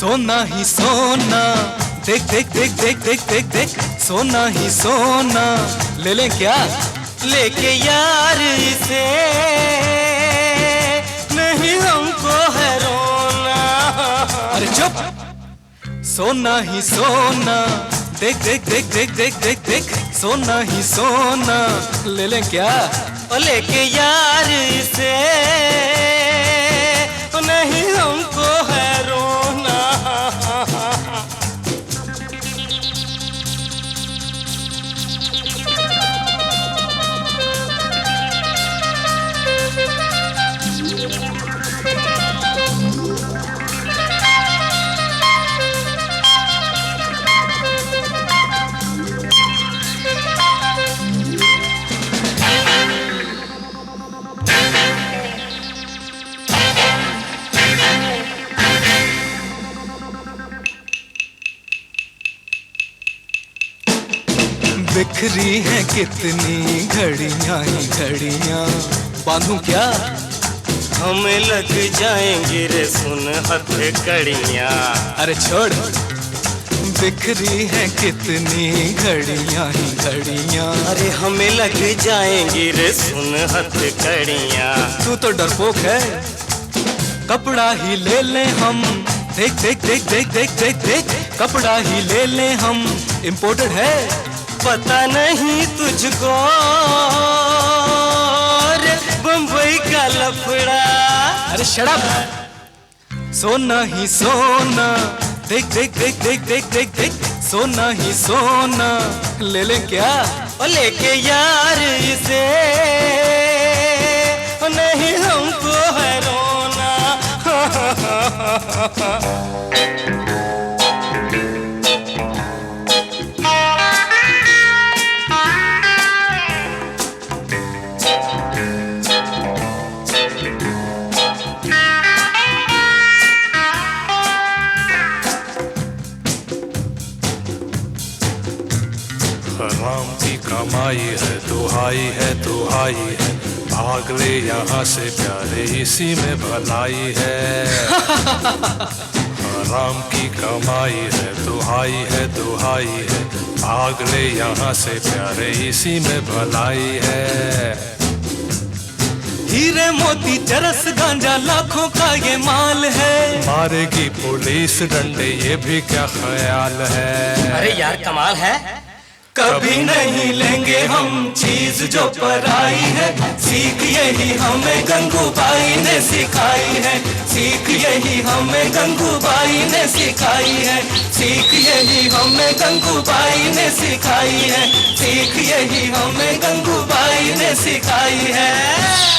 सोना ही सोना, देख देख देख देख देख देख देख, सोना ही सोना, ले लें क्या? लेके यार इसे, नहीं हमको है रोना। अरे चुप! सोना ही सोना, देख देख देख देख देख देख देख, सोना ही सोना, ले लें क्या? लेके यार इसे, नहीं हमको है रोना। बिखरी हैं कितनी घड़ियां ही घड़ियां, बांधूं क्या? हमें लग जाएंगी रे सुन हथकड़ियां। अरे छोड़! बिखरी हैं कितनी घड़ियां ही घड़ियां, अरे हमें लग जाएंगी रे सुन हथकड़ियां। तू तो डरपोक है, कपड़ा ही ले लें हम, देख देख देख देख देख देख देख, कपड़ा ही ले लें हम, इम्पोर्टेड है। पता नहीं तुझको रे बम्बई का लफड़ा। अरे शट अप! सोना ही सोना, देख देख देख देख देख देख देख, सोना ही सोना, ले लें क्या? लेके यार इसे, नहीं हमको है रोना। हराम की कमाई है, दुहाई है दुहाई है, भाग ले यहाँ से प्यारे, इसी में भलाई है। हराम की कमाई है, दुहाई है दुहाई है, भाग ले यहाँ से प्यारे, इसी में भलाई है। हीरे मोती चरस गांजा लाखों का ये माल है, मारेगी पुलिस डंडे ये भी क्या ख्याल है। अरे यार कमाल है। कभी नहीं लेंगे हम चीज जो पराई है, सीख यही हमें गंगूबाई ने सिखाई है, सीख यही हमें गंगूबाई ने सिखाई है, सीख यही हमें गंगूबाई ने सिखाई है, सीख यही हमें गंगूबाई ने सिखाई है।